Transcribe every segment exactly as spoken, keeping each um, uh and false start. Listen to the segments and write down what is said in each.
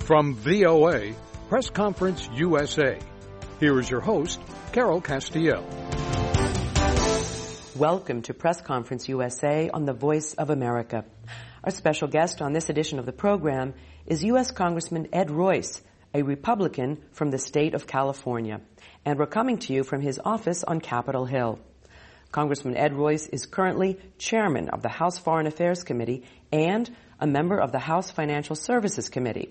From V O A, Press Conference U S A, here is your host, Carol Castiel. Welcome to Press Conference U S A on the Voice of America. Our special guest on this edition of the program is U S Congressman Ed Royce, a Republican from the state of California, and we're coming to you from his office on Capitol Hill. Congressman Ed Royce is currently chairman of the House Foreign Affairs Committee and a member of the House Financial Services Committee.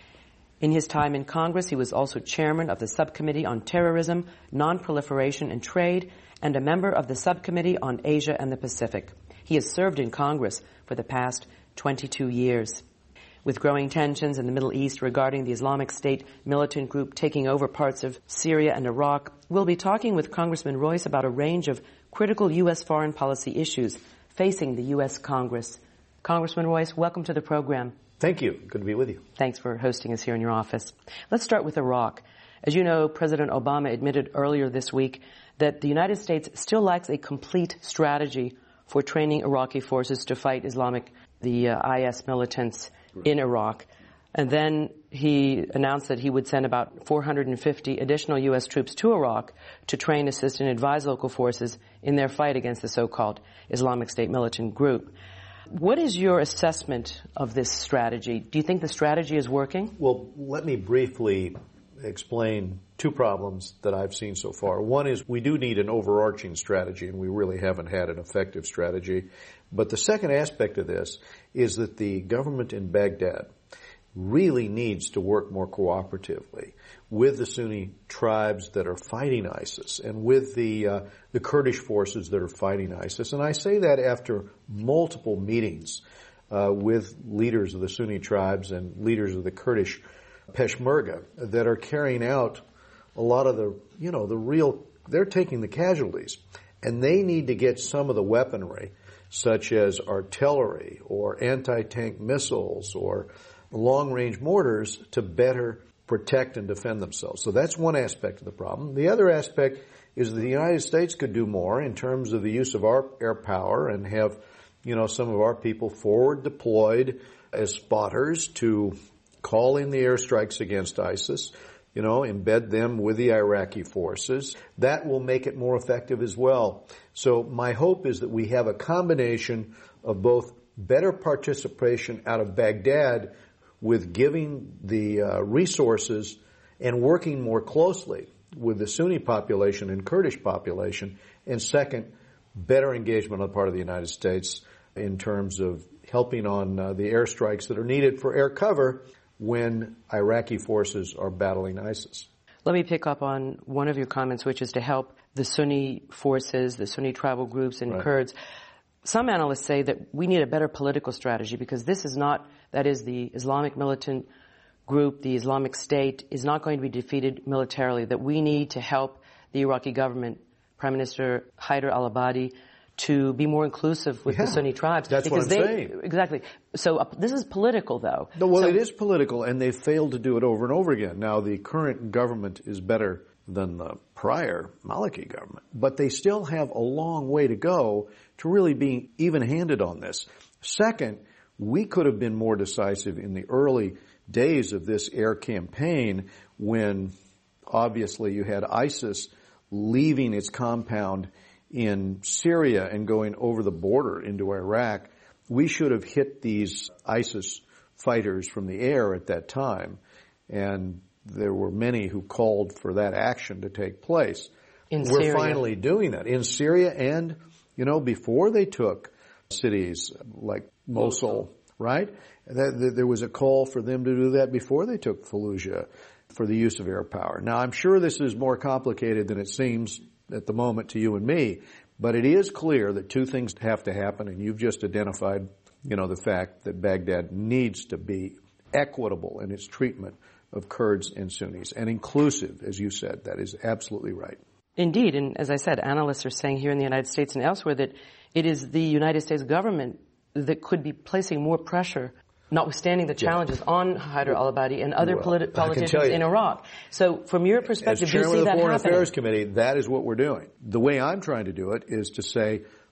In his time in Congress, he was also chairman of the Subcommittee on Terrorism, Non-Proliferation and Trade, and a member of the Subcommittee on Asia and the Pacific. He has served in Congress for the past twenty-two years. With growing tensions in the Middle East regarding the Islamic State militant group taking over parts of Syria and Iraq, we'll be talking with Congressman Royce about a range of critical U S foreign policy issues facing the U S Congress. Congressman Royce, welcome to the program. Thank you. Good to be with you. Thanks for hosting us here in your office. Let's start with Iraq. As you know, President Obama admitted earlier this week that the United States still lacks a complete strategy for training Iraqi forces to fight Islamic, the uh, I S militants in Iraq. And then he announced that he would send about four hundred fifty additional U S troops to Iraq to train, assist, and advise local forces in their fight against the so-called Islamic State militant group. What is your assessment of this strategy? Do you think the strategy is working? Well, let me briefly explain two problems that I've seen so far. One is we do need an overarching strategy, and we really haven't had an effective strategy. But the second aspect of this is that the government in Baghdad really needs to work more cooperatively with the Sunni tribes that are fighting ISIS and with the uh, the Kurdish forces that are fighting ISIS. And I say that after multiple meetings uh, with leaders of the Sunni tribes and leaders of the Kurdish Peshmerga that are carrying out a lot of the, you know, the real, they're taking the casualties. And they need to get some of the weaponry, such as artillery or anti-tank missiles or long-range mortars, to better protect and defend themselves. So that's one aspect of the problem. The other aspect is that the United States could do more in terms of the use of our air power and have, you know, some of our people forward deployed as spotters to call in the airstrikes against ISIS, you know, embed them with the Iraqi forces. That will make it more effective as well. So my hope is that we have a combination of both better participation out of Baghdad with giving the uh, resources and working more closely with the Sunni population and Kurdish population, and second, better engagement on the part of the United States in terms of helping on uh, the airstrikes that are needed for air cover when Iraqi forces are battling ISIS. Let me pick up on one of your comments, which is to help the Sunni forces, the Sunni tribal groups and right. Kurds. Some analysts say that we need a better political strategy because this is not, that is, the Islamic militant group, the Islamic State, is not going to be defeated militarily, that we need to help the Iraqi government, Prime Minister Haider al-Abadi, to be more inclusive with yeah, the Sunni tribes. That's because what I'm they, saying. Exactly. So uh, this is political, though. No, well, so, it is political, and they've failed to do it over and over again. Now, the current government is better than the prior Maliki government, but they still have a long way to go to really be even-handed on this. Second, we could have been more decisive in the early days of this air campaign when obviously you had ISIS leaving its compound in Syria and going over the border into Iraq. We should have hit these ISIS fighters from the air at that time, and there were many who called for that action to take place. In We're Syria. finally doing that in Syria, and, you know, before they took cities like Mosul, right? There was a call for them to do that before they took Fallujah for the use of air power. Now, I'm sure this is more complicated than it seems at the moment to you and me, but it is clear that two things have to happen, and you've just identified, you know, the fact that Baghdad needs to be equitable in its treatment of Kurds and Sunnis, and inclusive, as you said. That is absolutely right. Indeed, and as I said, analysts are saying here in the United States and elsewhere that it is the United States government that could be placing more pressure, notwithstanding the challenges, yeah. on Haider al-Abadi and other well, politi- politicians in Iraq. So from your perspective, as do you see chairman of that the Foreign happening? Affairs Committee, that is what we're doing. The way I'm trying to do it is to say,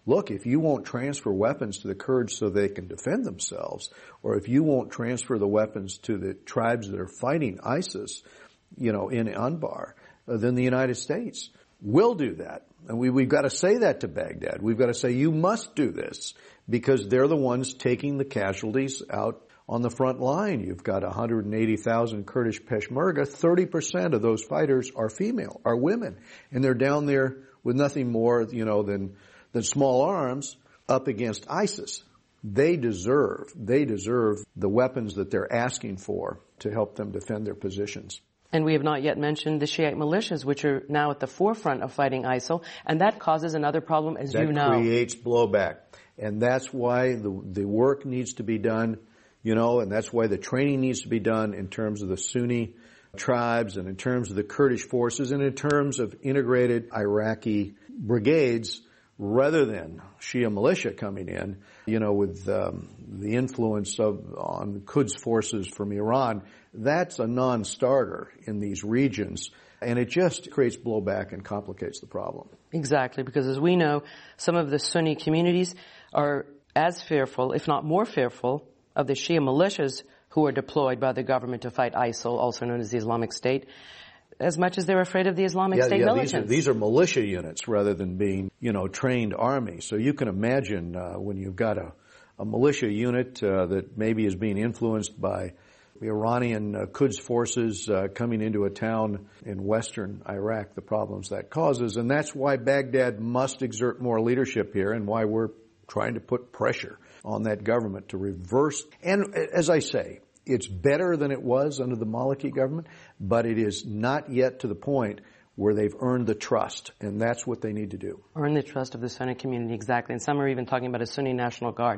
look, if you won't transfer weapons to the Kurds so they can defend themselves, or if you won't transfer the weapons to the tribes that are fighting ISIS, you know, in Anbar, uh, then the United States will do that. And we, we've got to say that to Baghdad. We've got to say, you must do this, because they're the ones taking the casualties out on the front line. You've got one hundred eighty thousand Kurdish Peshmerga. thirty percent of those fighters are female, are women. And they're down there with nothing more, you know, than, than small arms up against ISIS. They deserve, they deserve the weapons that they're asking for to help them defend their positions. And we have not yet mentioned the Shiite militias, which are now at the forefront of fighting ISIL, and that causes another problem, as you know. That creates blowback. And that's why the, the work needs to be done, you know, and that's why the training needs to be done in terms of the Sunni tribes and in terms of the Kurdish forces and in terms of integrated Iraqi brigades rather than Shia militia coming in, you know, with um, the influence of on Quds forces from Iran. That's a non-starter in these regions, and it just creates blowback and complicates the problem. Exactly, because as we know, some of the Sunni communities are as fearful, if not more fearful, of the Shia militias who are deployed by the government to fight ISIL, also known as the Islamic State, as much as they're afraid of the Islamic yeah, State yeah, militants. These are, these are militia units rather than being, you know, trained army. So you can imagine uh, when you've got a, a militia unit uh, that maybe is being influenced by the Iranian uh, Quds forces uh, coming into a town in western Iraq, the problems that causes. And that's why Baghdad must exert more leadership here and why we're trying to put pressure on that government to reverse. And as I say, it's better than it was under the Maliki government, but it is not yet to the point where they've earned the trust, and that's what they need to do. Earn the trust of the Sunni community, exactly. And some are even talking about a Sunni National Guard.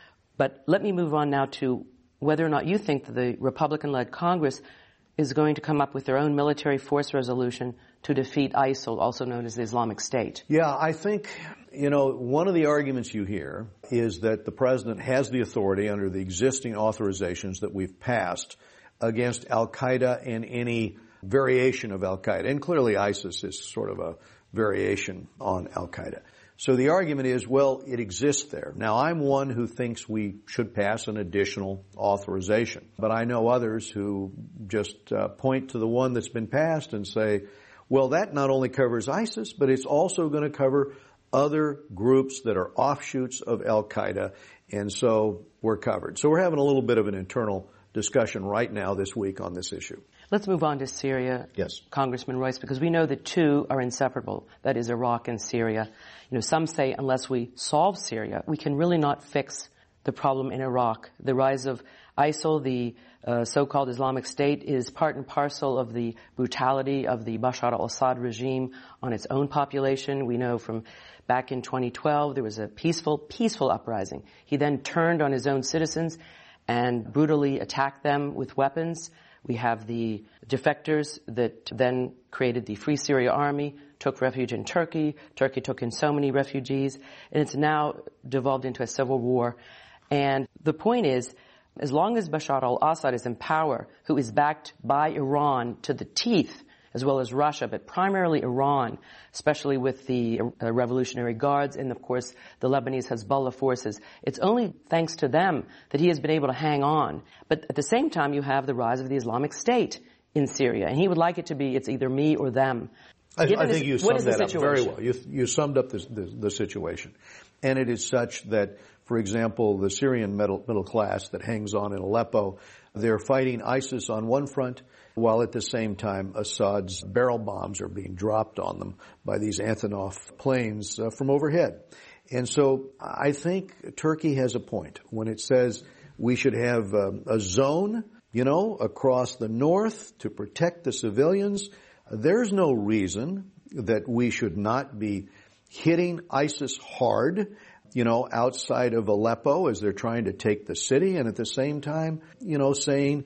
But let me move on now to whether or not you think that the Republican-led Congress is going to come up with their own military force resolution to defeat ISIL, also known as the Islamic State. Yeah, I think, you know, one of the arguments you hear is that the president has the authority under the existing authorizations that we've passed against Al-Qaeda and any variation of Al-Qaeda. And clearly ISIS is sort of a variation on Al-Qaeda. So the argument is, well, it exists there. Now, I'm one who thinks we should pass an additional authorization. But I know others who just uh, point to the one that's been passed and say, well, that not only covers ISIS, but it's also going to cover other groups that are offshoots of Al-Qaeda, and so we're covered. So we're having a little bit of an internal discussion right now this week on this issue. Let's move on to Syria, yes, Congressman Royce, because we know the two are inseparable. That is Iraq and Syria. You know, some say unless we solve Syria, we can really not fix the problem in Iraq. The rise of ISIL, the uh, so-called Islamic State, is part and parcel of the brutality of the Bashar al-Assad regime on its own population. We know from back in twenty twelve there was a peaceful, peaceful uprising. He then turned on his own citizens and brutally attacked them with weapons. We have the defectors that then created the Free Syria Army, took refuge in Turkey. Turkey took in so many refugees, and it's now devolved into a civil war. And the point is, as long as Bashar al-Assad is in power, who is backed by Iran to the teeth, as well as Russia, but primarily Iran, especially with the uh, Revolutionary Guards and, of course, the Lebanese Hezbollah forces. It's only thanks to them that he has been able to hang on. But at the same time, you have the rise of the Islamic State in Syria, and he would like it to be it's either me or them. I, I think this, you summed that up very situation? well. You, you summed up this, the, the situation. And it is such that, for example, the Syrian middle, middle class that hangs on in Aleppo, they're fighting ISIS on one front, while at the same time Assad's barrel bombs are being dropped on them by these Antonov planes uh, from overhead. And so I think Turkey has a point when it says we should have um, a zone, you know, across the north to protect the civilians. There's no reason that we should not be hitting ISIS hard, you know, outside of Aleppo as they're trying to take the city, and at the same time, you know, saying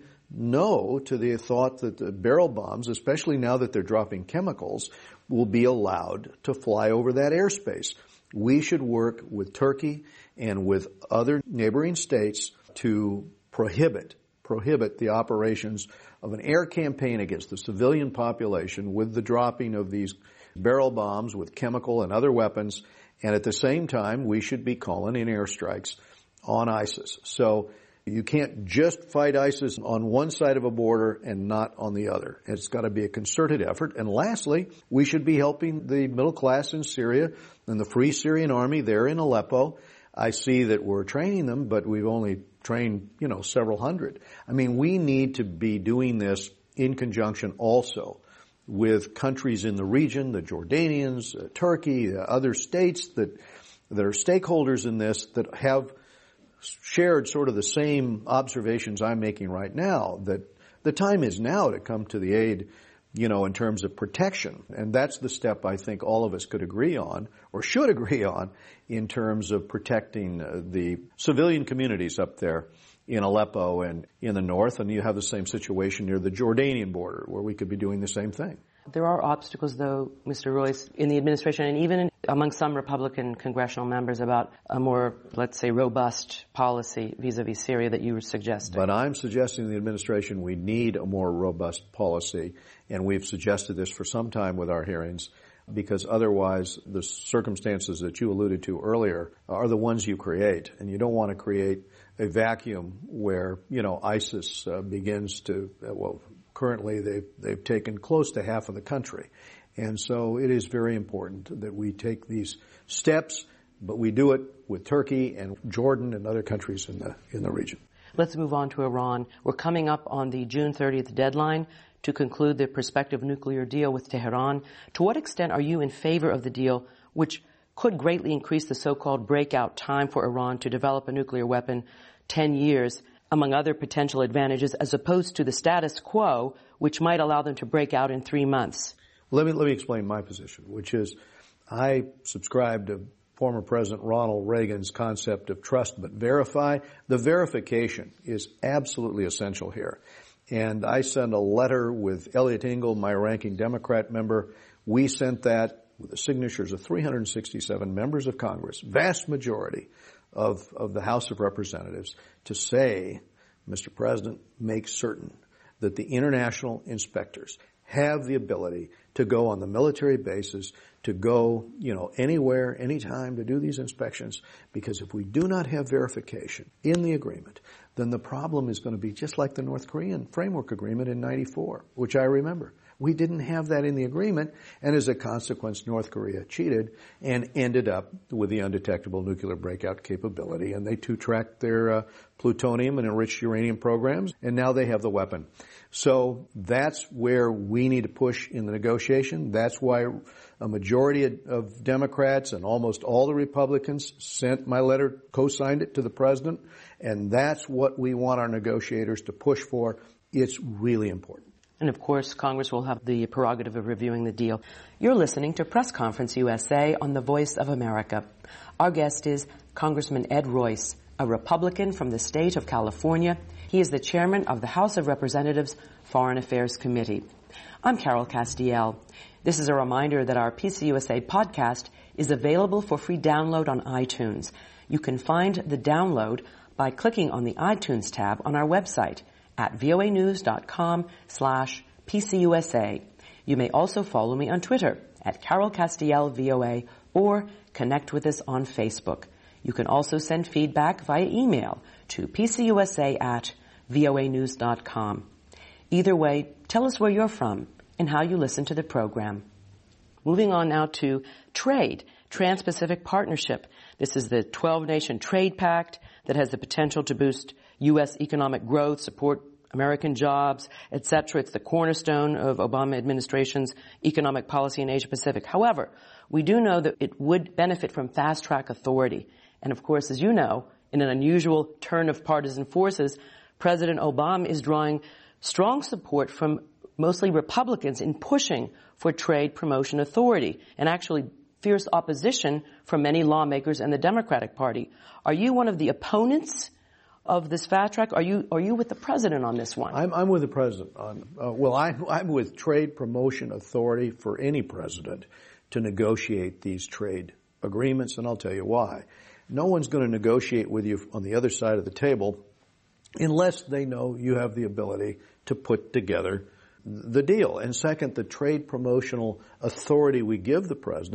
no to the thought that the barrel bombs, especially now that they're dropping chemicals, will be allowed to fly over that airspace. We should work with Turkey and with other neighboring states to prohibit, prohibit the operations of an air campaign against the civilian population with the dropping of these barrel bombs with chemical and other weapons, And at the same time, we should be calling in airstrikes on ISIS. So you can't just fight ISIS on one side of a border and not on the other. It's got to be a concerted effort. And lastly, we should be helping the middle class in Syria and the Free Syrian Army there in Aleppo. I see that we're training them, but we've only trained, you know, several hundred. I mean, we need to be doing this in conjunction also with countries in the region, the Jordanians, uh, Turkey, uh, other states that, that are stakeholders in this that have shared sort of the same observations I'm making right now, that the time is now to come to the aid, you know, in terms of protection. And that's the step I think all of us could agree on, or should agree on, in terms of protecting uh, the civilian communities up there in Aleppo and in the north. And you have the same situation near the Jordanian border, where we could be doing the same thing. There are obstacles, though, Mister Royce, in the administration and even in, among some Republican congressional members about a more, let's say, robust policy vis-a-vis Syria that you were suggesting. But I'm suggesting to the administration we need a more robust policy, and we've suggested this for some time with our hearings, because otherwise the circumstances that you alluded to earlier are the ones you create, and you don't want to create a vacuum where, you know, ISIS uh, begins to, uh, well, currently they've, they've taken close to half of the country. And so it is very important that we take these steps, but we do it with Turkey and Jordan and other countries in the, in the region. Let's move on to Iran. We're coming up on the June thirtieth deadline to conclude the prospective nuclear deal with Tehran. To what extent are you in favor of the deal, which could greatly increase the so-called breakout time for Iran to develop a nuclear weapon, ten years, among other potential advantages, as opposed to the status quo, which might allow them to break out in three months? Let me, let me explain my position, which is I subscribe to former President Ronald Reagan's concept of trust but verify. The verification is absolutely essential here. And I sent a letter with Elliot Engel, my ranking Democrat member. We sent that with the signatures of three hundred sixty-seven members of Congress, vast majority of, of the House of Representatives, to say, Mister President, make certain that the international inspectors have the ability to go on the military bases, to go, you know, anywhere, anytime to do these inspections. Because if we do not have verification in the agreement, then the problem is going to be just like the North Korean framework agreement in ninety-four, which I remember. We didn't have that in the agreement, and as a consequence, North Korea cheated and ended up with the undetectable nuclear breakout capability. And they two-tracked their uh, plutonium and enriched uranium programs, and now they have the weapon. So that's where we need to push in the negotiation. That's why a majority of, of Democrats and almost all the Republicans sent my letter, co-signed it to the President, and that's what we want our negotiators to push for. It's really important. And of course, Congress will have the prerogative of reviewing the deal. You're listening to Press Conference U S A on the Voice of America. Our guest is Congressman Ed Royce, a Republican from the state of California. He is the chairman of the House of Representatives Foreign Affairs Committee. I'm Carol Castiel. This is a reminder that our P C U S A podcast is available for free download on iTunes. You can find the download by clicking on the iTunes tab on our website at voanews.com slash PCUSA. You may also follow me on Twitter at Carol Castiel V O A or connect with us on Facebook. You can also send feedback via email to pcusa at voanews dot com. Either way, tell us where you're from and how you listen to the program. Moving on now to trade, Trans-Pacific Partnership. This is the twelve-nation trade pact that has the potential to boost U S economic growth, support American jobs, et cetera. It's the cornerstone of Obama administration's economic policy in Asia Pacific. However, we do know that it would benefit from fast-track authority. And of course, as you know, in an unusual turn of partisan forces, President Obama is drawing strong support from mostly Republicans in pushing for trade promotion authority, and actually fierce opposition from many lawmakers and the Democratic Party. Are you one of the opponents of this fast track? Are you are you with the president on this one? I'm, I'm with the president on. Uh, well, I, I'm with trade promotion authority for any president to negotiate these trade agreements, and I'll tell you why. No one's going to negotiate with you on the other side of the table unless they know you have the ability to put together the deal. And second, the trade promotional authority we give the president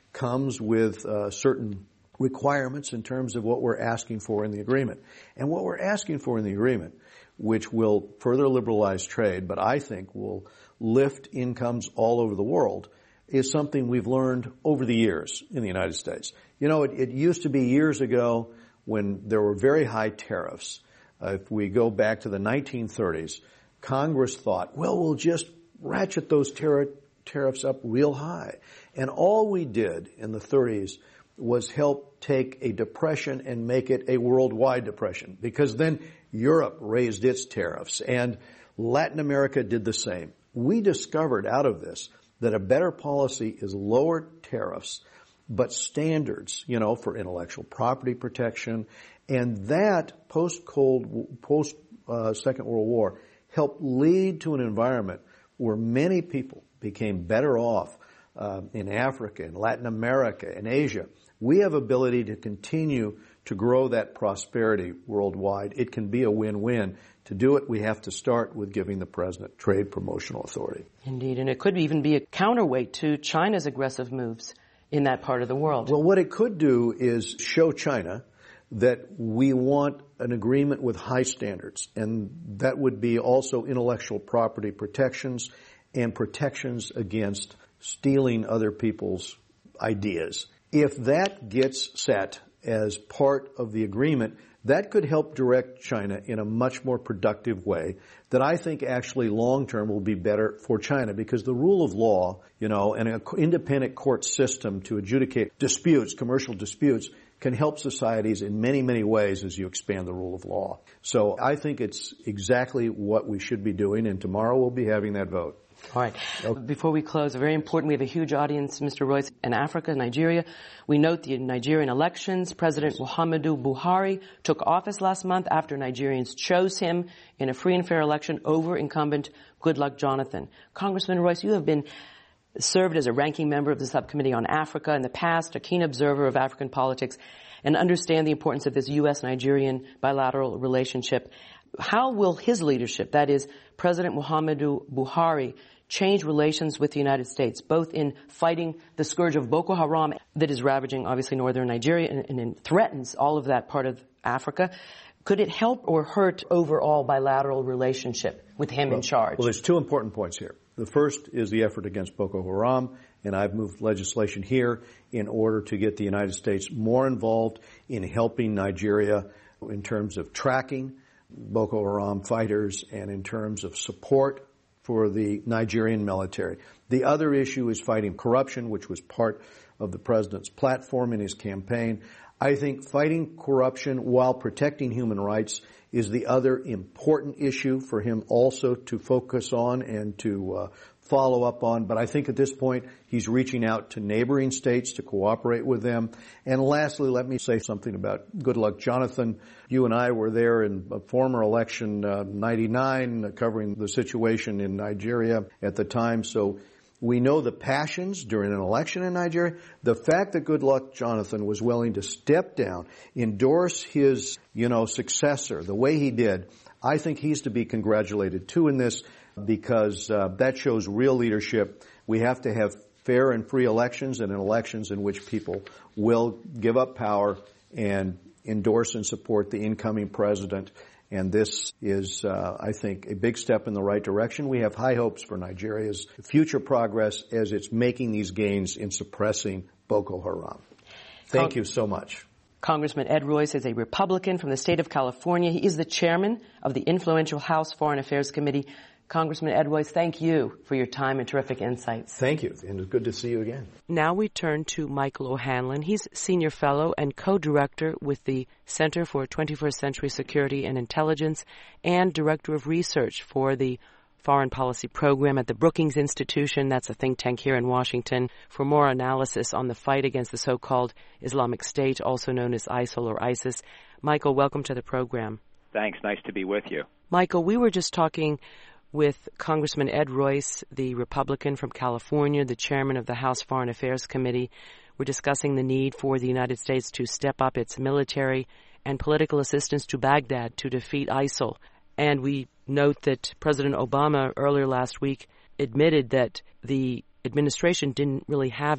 comes with uh, certain requirements in terms of what we're asking for in the agreement. And what we're asking for in the agreement, which will further liberalize trade, but I think will lift incomes all over the world, is something we've learned over the years in the United States. You know, it, it used to be years ago when there were very high tariffs. Uh, if we go back to the nineteen thirties, Congress thought, well, we'll just ratchet those tar- tariffs up real high. And all we did in the thirties was help take a depression and make it a worldwide depression, because then Europe raised its tariffs and Latin America did the same. We discovered out of this that a better policy is lower tariffs, but standards, you know, for intellectual property protection, and that post-Cold, post uh, Second World War helped lead to an environment where many people became better off uh, in Africa, in Latin America, in Asia. We have ability to continue to grow that prosperity worldwide. It can be a win-win. To do it, we have to start with giving the president trade promotional authority. Indeed, and it could even be a counterweight to China's aggressive moves in that part of the world. Well, what it could do is show China that we want an agreement with high standards, and that would be also intellectual property protections and protections against stealing other people's ideas. If that gets set as part of the agreement, that could help direct China in a much more productive way that I think actually long-term will be better for China, because the rule of law, you know, and an independent court system to adjudicate disputes, commercial disputes, can help societies in many, many ways as you expand the rule of law. So I think it's exactly what we should be doing, and tomorrow we'll be having that vote. All right. Okay. Before we close, very important, we have a huge audience, Mister Royce, in Africa, Nigeria. We note the Nigerian elections. President Muhammadu Buhari took office last month after Nigerians chose him in a free and fair election over incumbent Goodluck Jonathan. Congressman Royce, you have been served as a ranking member of the Subcommittee on Africa in the past, a keen observer of African politics, and understand the importance of this U S Nigerian bilateral relationship. How will his leadership, that is, President Muhammadu Buhari, change relations with the United States, both in fighting the scourge of Boko Haram that is ravaging, obviously, northern Nigeria and, and threatens all of that part of Africa? Could it help or hurt overall bilateral relationship with him well, in charge? Well, there's two important points here. The first is the effort against Boko Haram, and I've moved legislation here in order to get the United States more involved in helping Nigeria in terms of tracking Boko Haram fighters and in terms of support for the Nigerian military. The other issue is fighting corruption, which was part of the president's platform in his campaign. I think fighting corruption while protecting human rights is the other important issue for him also to focus on and to uh, follow up on. But I think at this point he's reaching out to neighboring states to cooperate with them. And lastly, let me say something about Goodluck Jonathan. You and I were there in a former election, uh, ninety-nine, uh, covering the situation in Nigeria at the time. So we know the passions during an election in Nigeria. The fact that Goodluck Jonathan was willing to step down, endorse his, you know, successor the way he did, I think he's to be congratulated too in this, because uh, that shows real leadership. We have to have fair and free elections, and in elections in which people will give up power and endorse and support the incoming president. And this is, uh, I think, a big step in the right direction. We have high hopes for Nigeria's future progress as it's making these gains in suppressing Boko Haram. Thank Con- you so much. Congressman Ed Royce is a Republican from the state of California. He is the chairman of the influential House Foreign Affairs Committee. Congressman Ed Royce, thank you for your time and terrific insights. Thank you, and it's good to see you again. Now we turn to Michael O'Hanlon. He's senior fellow and co-director with the Center for twenty-first Century Security and Intelligence and director of research for the Foreign Policy Program at the Brookings Institution. That's a think tank here in Washington. For more analysis on the fight against the so-called Islamic State, also known as ISIL or ISIS. Michael, welcome to the program. Thanks. Nice to be with you. Michael, we were just talking with Congressman Ed Royce, the Republican from California, the chairman of the House Foreign Affairs Committee. We're discussing the need for the United States to step up its military and political assistance to Baghdad to defeat ISIL. And we note that President Obama earlier last week admitted that the administration didn't really have a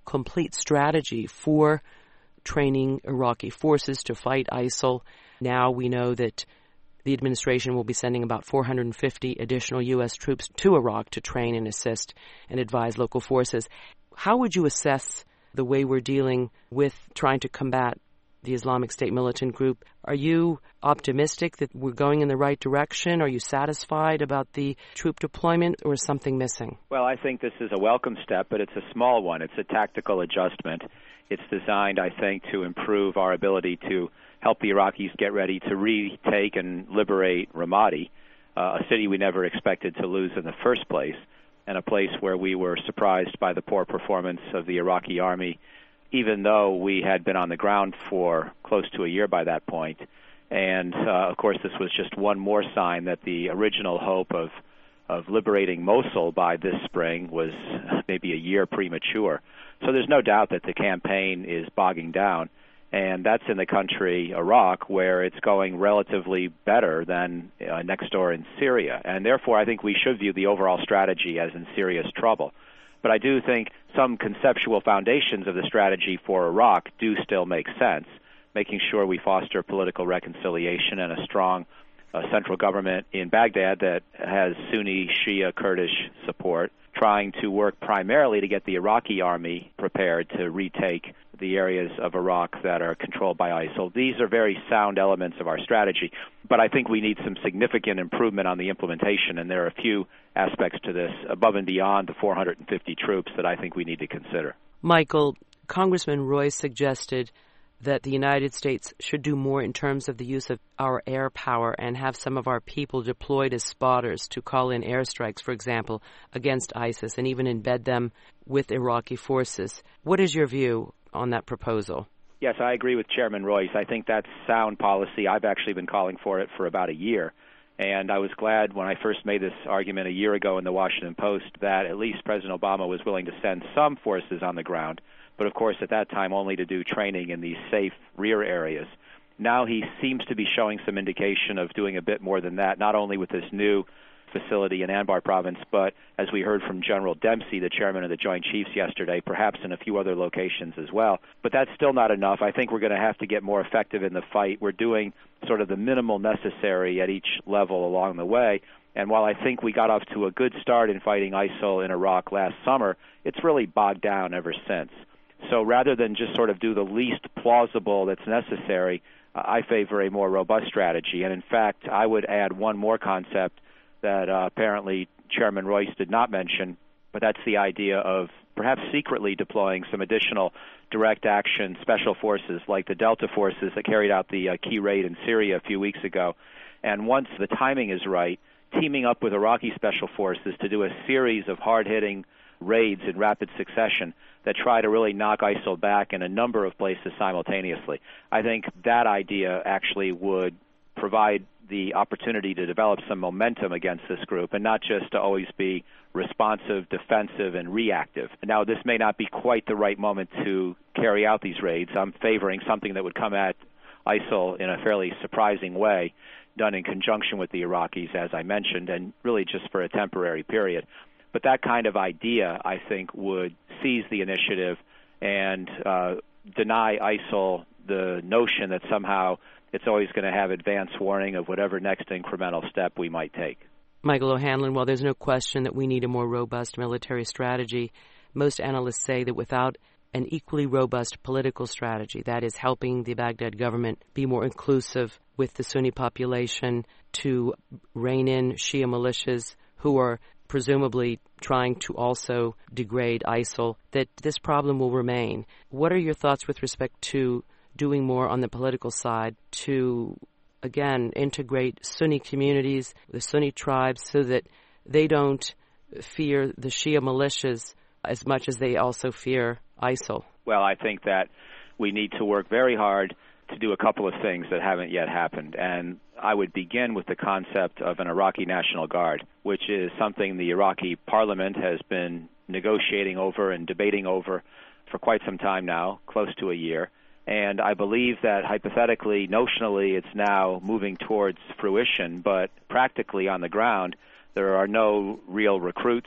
complete strategy for training Iraqi forces to fight ISIL. Now we know that the administration will be sending about four hundred fifty additional U S troops to Iraq to train and assist and advise local forces. How would you assess the way we're dealing with trying to combat the Islamic State militant group? Are you optimistic that we're going in the right direction? Are you satisfied about the troop deployment, or is something missing? Well, I think this is a welcome step, but it's a small one. It's a tactical adjustment. It's designed, I think, to improve our ability to help the Iraqis get ready to retake and liberate Ramadi, uh, a city we never expected to lose in the first place, and a place where we were surprised by the poor performance of the Iraqi army, even though we had been on the ground for close to a year by that point. And, uh, of course, this was just one more sign that the original hope of, of liberating Mosul by this spring was maybe a year premature. So there's no doubt that the campaign is bogging down, and that's in the country, Iraq, where it's going relatively better than uh, next door in Syria. And therefore, I think we should view the overall strategy as in serious trouble. But I do think some conceptual foundations of the strategy for Iraq do still make sense, making sure we foster political reconciliation and a strong uh, central government in Baghdad that has Sunni, Shia, Kurdish support, trying to work primarily to get the Iraqi army prepared to retake the areas of Iraq that are controlled by ISIL. These are very sound elements of our strategy, but I think we need some significant improvement on the implementation, and there are a few aspects to this above and beyond the four hundred fifty troops that I think we need to consider. Michael, Congressman Royce suggested that the United States should do more in terms of the use of our air power and have some of our people deployed as spotters to call in airstrikes, for example, against ISIS, and even embed them with Iraqi forces. What is your view on that proposal? Yes, I agree with Chairman Royce. I think that's sound policy. I've actually been calling for it for about a year. And I was glad when I first made this argument a year ago in the Washington Post that at least President Obama was willing to send some forces on the ground, but of course at that time only to do training in these safe rear areas. Now he seems to be showing some indication of doing a bit more than that, not only with this new facility in Anbar province, but as we heard from General Dempsey, the chairman of the Joint Chiefs yesterday, perhaps in a few other locations as well. But that's still not enough. I think we're going to have to get more effective in the fight. We're doing sort of the minimal necessary at each level along the way. And while I think we got off to a good start in fighting ISIL in Iraq last summer, it's really bogged down ever since. So rather than just sort of do the least plausible that's necessary, uh, I favor a more robust strategy. And in fact, I would add one more concept that uh, apparently Chairman Royce did not mention, but that's the idea of perhaps secretly deploying some additional direct action special forces like the Delta forces that carried out the uh, key raid in Syria a few weeks ago. And once the timing is right, teaming up with Iraqi special forces to do a series of hard-hitting raids in rapid succession that try to really knock ISIL back in a number of places simultaneously. I think that idea actually would provide the opportunity to develop some momentum against this group and not just to always be responsive, defensive, and reactive. Now, this may not be quite the right moment to carry out these raids. I'm favoring something that would come at ISIL in a fairly surprising way, done in conjunction with the Iraqis, as I mentioned, and really just for a temporary period. But that kind of idea, I think, would seize the initiative and uh, deny ISIL the notion that somehow it's always going to have advance warning of whatever next incremental step we might take. Michael O'Hanlon, while there's no question that we need a more robust military strategy, most analysts say that without an equally robust political strategy, that is helping the Baghdad government be more inclusive with the Sunni population, to rein in Shia militias who are presumably trying to also degrade ISIL, that this problem will remain. What are your thoughts with respect to doing more on the political side to, again, integrate Sunni communities, the Sunni tribes, so that they don't fear the Shia militias as much as they also fear ISIL? Well, I think that we need to work very hard to do a couple of things that haven't yet happened. And I would begin with the concept of an Iraqi National Guard, which is something the Iraqi parliament has been negotiating over and debating over for quite some time now, close to a year. And I believe that hypothetically, notionally, it's now moving towards fruition, but practically on the ground, there are no real recruits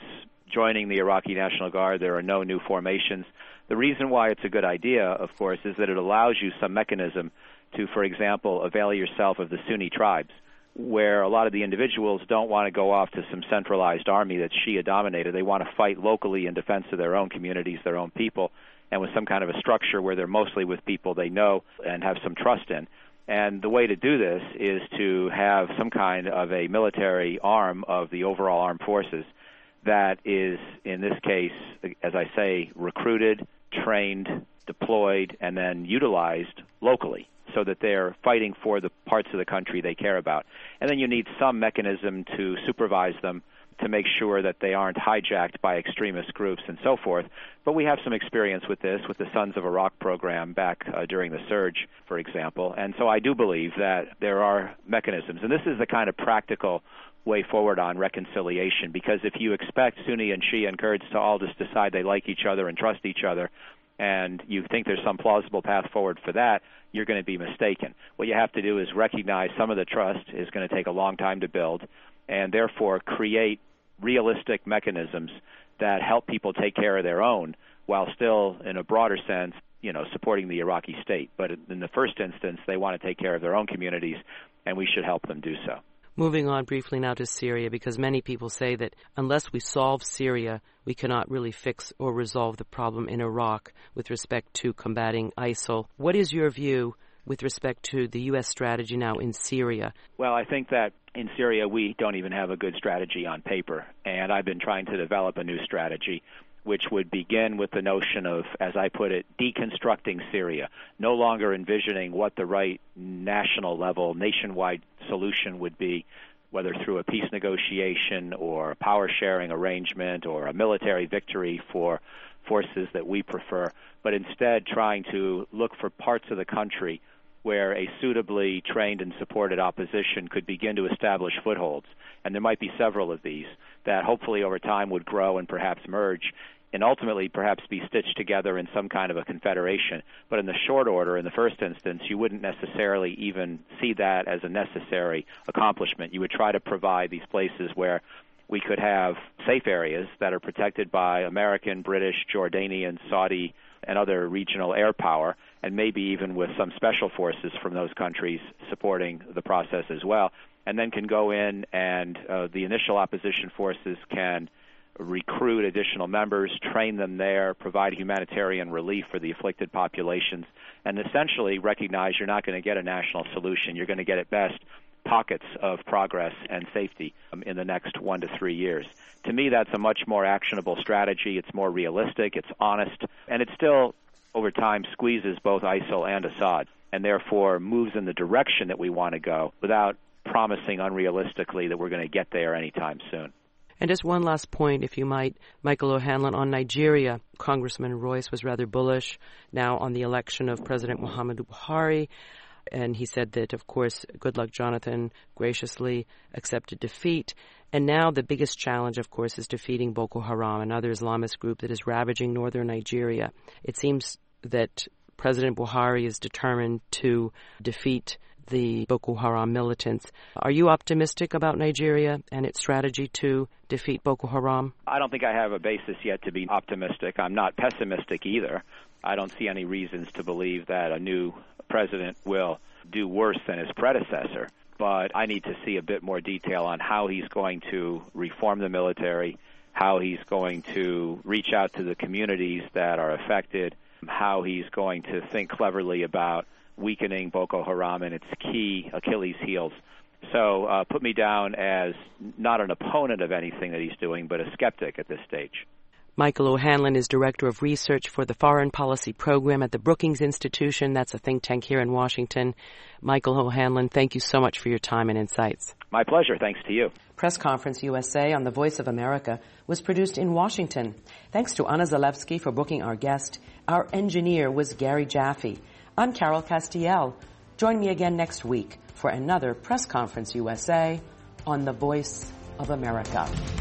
joining the Iraqi National Guard. There are no new formations. The reason why it's a good idea, of course, is that it allows you some mechanism to, for example, avail yourself of the Sunni tribes, where a lot of the individuals don't want to go off to some centralized army that's Shia-dominated. They want to fight locally in defense of their own communities, their own people, and with some kind of a structure where they're mostly with people they know and have some trust in. And the way to do this is to have some kind of a military arm of the overall armed forces that is, in this case, as I say, recruited, trained, deployed, and then utilized locally so that they're fighting for the parts of the country they care about. And then you need some mechanism to supervise them to make sure that they aren't hijacked by extremist groups and so forth. But we have some experience with this, with the Sons of Iraq program back uh, during the surge, for example. And so I do believe that there are mechanisms. And this is the kind of practical way forward on reconciliation, because if you expect Sunni and Shia and Kurds to all just decide they like each other and trust each other, and you think there's some plausible path forward for that, you're going to be mistaken. What you have to do is recognize some of the trust is going to take a long time to build, and therefore create realistic mechanisms that help people take care of their own while still, in a broader sense, you know, supporting the Iraqi state. But in the first instance, they want to take care of their own communities, and we should help them do so. Moving on briefly now to Syria, because many people say that unless we solve Syria, we cannot really fix or resolve the problem in Iraq with respect to combating ISIL. What is your view with respect to the U S strategy now in Syria? Well, I think that in Syria we don't even have a good strategy on paper, and I've been trying to develop a new strategy which would begin with the notion of, as I put it, deconstructing Syria, no longer envisioning what the right national level, nationwide solution would be, whether through a peace negotiation or a power-sharing arrangement or a military victory for forces that we prefer, but instead trying to look for parts of the country where a suitably trained and supported opposition could begin to establish footholds. And there might be several of these that hopefully over time would grow and perhaps merge and ultimately perhaps be stitched together in some kind of a confederation. But in the short order, in the first instance, you wouldn't necessarily even see that as a necessary accomplishment. You would try to provide these places where we could have safe areas that are protected by American, British, Jordanian, Saudi, and other regional air power, and maybe even with some special forces from those countries supporting the process as well, and then can go in and uh, the initial opposition forces can recruit additional members, train them there, provide humanitarian relief for the afflicted populations, and essentially recognize you're not going to get a national solution. You're going to get at best pockets of progress and safety um, in the next one to three years. To me, that's a much more actionable strategy. It's more realistic, it's honest, and it still, over time, squeezes both ISIL and Assad, and therefore moves in the direction that we want to go without promising unrealistically that we're going to get there anytime soon. And just one last point, if you might, Michael O'Hanlon, on Nigeria. Congressman Royce was rather bullish now on the election of President Muhammadu Buhari, and he said that, of course, Goodluck Jonathan graciously accepted defeat. And now the biggest challenge, of course, is defeating Boko Haram, another Islamist group that is ravaging northern Nigeria. It seems that President Buhari is determined to defeat the Boko Haram militants. Are you optimistic about Nigeria and its strategy to defeat Boko Haram? I don't think I have a basis yet to be optimistic. I'm not pessimistic either. I don't see any reasons to believe that a new president will do worse than his predecessor. But I need to see a bit more detail on how he's going to reform the military, how he's going to reach out to the communities that are affected, how he's going to think cleverly about weakening Boko Haram and its key Achilles heels. So uh, put me down as not an opponent of anything that he's doing, but a skeptic at this stage. Michael O'Hanlon is Director of Research for the Foreign Policy Program at the Brookings Institution. That's a think tank here in Washington. Michael O'Hanlon, thank you so much for your time and insights. My pleasure. Thanks to you. Press Conference U S A on the Voice of America was produced in Washington. Thanks to Anna Zalewski for booking our guest. Our engineer was Gary Jaffe. I'm Carol Castiel. Join me again next week for another Press Conference U S A on the Voice of America.